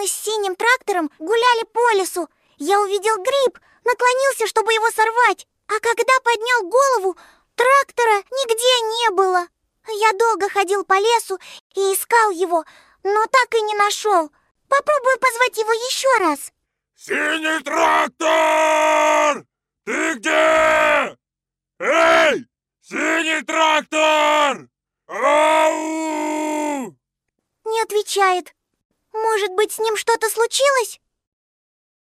мы с синим трактором гуляли по лесу. Я увидел гриб, наклонился, чтобы его сорвать. А когда поднял голову, трактора нигде не было. Я долго ходил по лесу и искал его, но так и не нашел. Попробую позвать его еще раз. Синий трактор! Ты где? Эй! Синий трактор! Ау! Не отвечает. Может быть, с ним что-то случилось?